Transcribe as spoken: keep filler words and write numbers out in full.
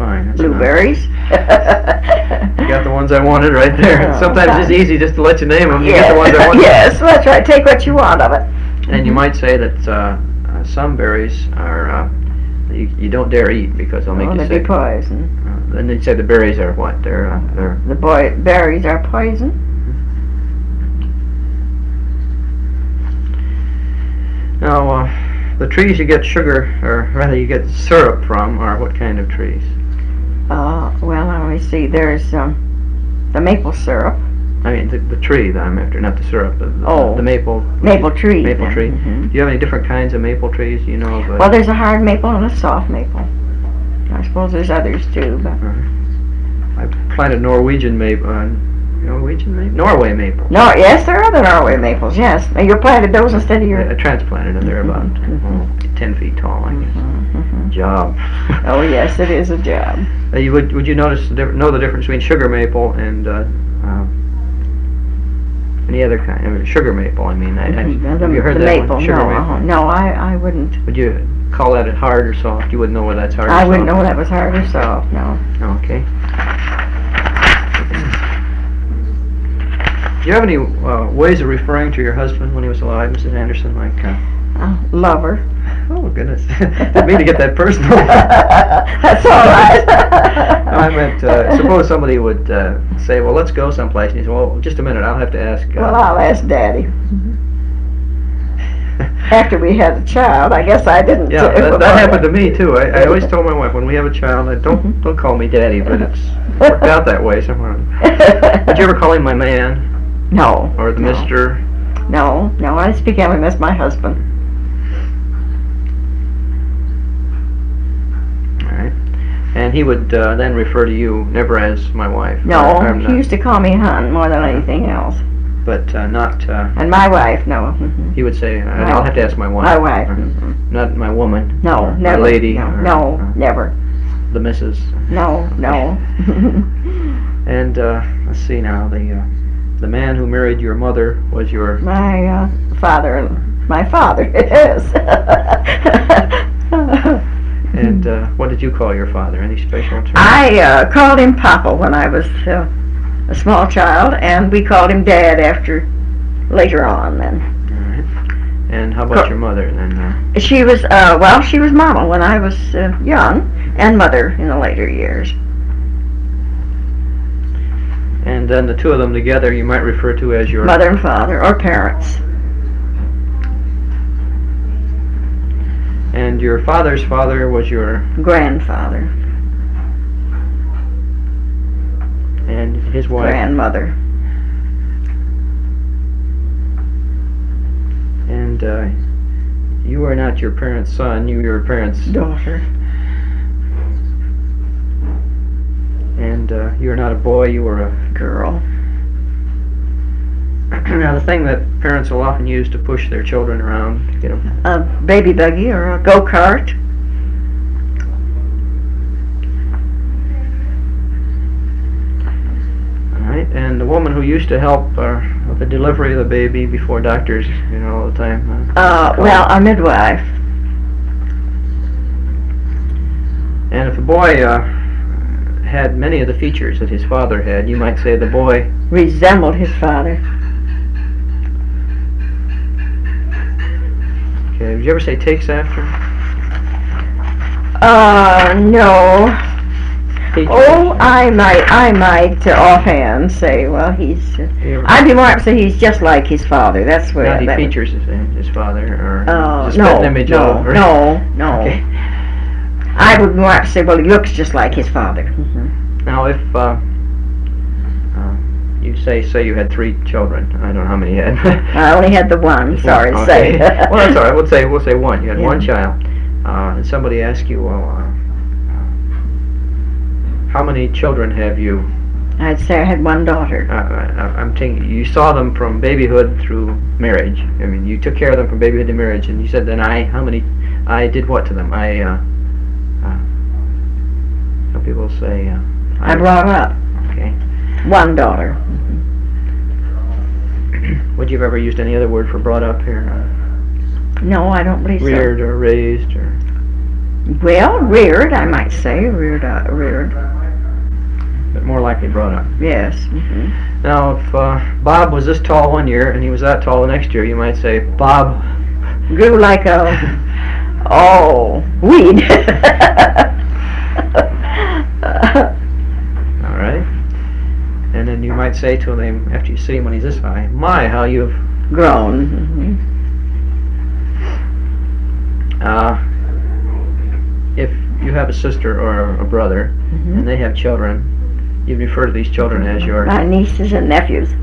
fine. That's Blueberries. You got the ones I wanted right there. Oh, Sometimes fine. it's easy just to let you name them. You Yes. get the ones I wanted. Yes, that's right. Take what you want of it. And Mm-hmm. you might say that uh, uh, some berries are uh, you, you don't dare eat because they'll make Oh, you they'd sick. be poison. Uh, then they say the berries are what? They're uh, they're. The boy berries are poison. Now, uh, the trees you get sugar, or rather you get syrup from, are what kind of trees? Uh, well, let me see. There's um, the maple syrup. I mean, the, the tree that I'm after, not the syrup. The, the, Oh. the maple. Maple tree. Maple then. tree. Mhm. Do you have any different kinds of maple trees? Do you know of? A, Well, there's a hard maple and a soft maple. I suppose there's others too, but I planted Norwegian maple. Uh, Norwegian maple? Norway maple. no. Yes, there are other Norway maples. Yes, and you planted those instead of your. I transplanted them. They're about Mhm. oh, ten feet tall, I guess. Mhm. Job. Oh yes, it is a job. Uh, you would would you notice the diff- know the difference between sugar maple and uh, uh, any other kind? I mean, sugar maple. I mean, I, I, Mhm. the, have you heard the that maple? one? Sugar no, maple. uh-huh. no, I I wouldn't. Would you call that hard or soft? You wouldn't know whether that's hard. I or wouldn't know soft. that was hard or soft. No. Okay. Do you have any uh, ways of referring to your husband when he was alive, Missus Anderson? Like, uh, Uh, lover. oh goodness, didn't mean to get that personal. That's all right. I meant, uh, suppose somebody would uh, say, "Well, let's go someplace," and he said, "Well, just a minute, I'll have to ask." Uh, Well, I'll ask Daddy. After we had a child, I guess I didn't. Yeah, uh, that, that happened to me too. I, I always told my wife when we have a child, I don't Mhm. don't call me Daddy, but it's worked out that way somewhere. Did you ever call him my man No. or the no. Mister? No, no, I speak of him as my husband. All right, and he would uh, then refer to you never as my wife. No, or, or he not, used to call me hun more than anything else. but uh, not. Uh, And my wife, no. Mhm. he would say, uh, My- "I'll have to ask my wife." My wife. Or, mhm. not my woman. No, or never. My lady. No, or, no, uh, never. the Missus No, no. And uh, let's see now, the uh, the man who married your mother was your. my uh, father, my father, yes. And uh, what did you call your father? Any special term? I uh, called him Papa when I was uh, a small child, and we called him Dad after later on. Then All right. And how about Co- your mother then? Uh, she was uh, well, she was Mama when I was uh, young, and Mother in the later years. and then the two of them together, you might refer to as your. Mother and Father, or parents. And your father's father was your. Grandfather, And his wife. grandmother. And uh, you were not your parents' son, you were your parents' Daughter. And uh, you were not a boy, you were a Girl. Now, the thing that parents will often use to push their children around, to get them. A baby buggy or a go-kart. All right, and the woman who used to help uh, with the delivery of the baby before doctors, you know, all the time. Uh, Uh, well, a midwife. and if a boy uh, had many of the features that his father had, you might say the boy. Resembled his father. Okay, did you ever say takes after? Uh, no. Features? Oh, I might, I might uh, offhand say, well, he's. Uh, You ever- I'd be more apt to say he's just like his father. That's where. Not he that would- features his, his father, or Uh, just no, an image no, of. Or, no, no. Okay. I would more apt to say, well, he looks just like his father. Mhm. Now, if uh, uh, you say say you had three children, I don't know how many you had. I only had the one. Sorry to Okay. say. Well, that's all right. We'll say we'll say one. You had Yeah. one child, uh, and somebody asked you, well, uh, how many children have you? I'd say I had one daughter. Uh, I, I'm thinking you saw them from babyhood through marriage. I mean, you took care of them from babyhood to marriage, and you said, then I, how many? I did what to them? I. Uh, uh, some people say. Uh, I brought up Okay. one daughter. Would you have ever used any other word for brought up here? Uh, No, I don't believe so. reared or raised or? Well, reared, I might say, reared, uh, reared. But more likely brought up. Yes. Mm-hmm. Now, if uh, Bob was this tall one year and he was that tall the next year, you might say, Bob grew like a, oh, weed. All right. And then you might say to him after you see him when he's this high, my, how you've grown. Mm-hmm. Uh, if you have a sister or a brother, mm-hmm. and they have children, you refer to these children as your my nieces and nephews.